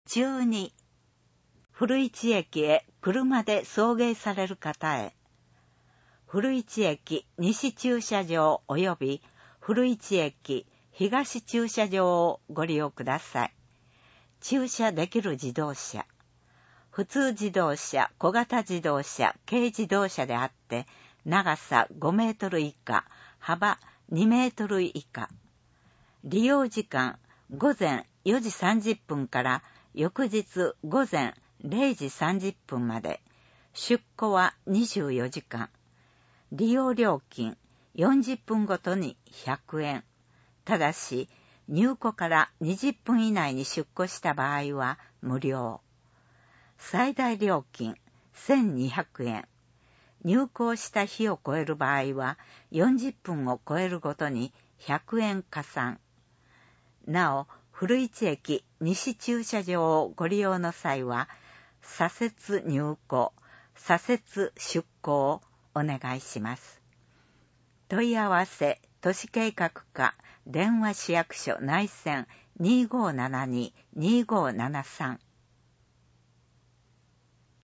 12、古市駅へ車で送迎される方へ。古市駅西駐車場及び古市駅東駐車場をご利用ください。駐車できる自動車。普通自動車、小型自動車、軽自動車であって、長さ5メートル以下、幅2メートル以下。利用時間、午前4時30分から翌日午前0時30分まで。出庫は24時間。利用料金、40分ごとに100円。ただし、入庫から20分以内に出庫した場合は無料。最大料金、1200円。入庫した日を超える場合は、40分を超えるごとに100円加算。なお、古市駅西駐車場をご利用の際は、左折入庫、左折出庫をお願いします。問い合わせ、都市計画課、電話市役所内線 2572-2573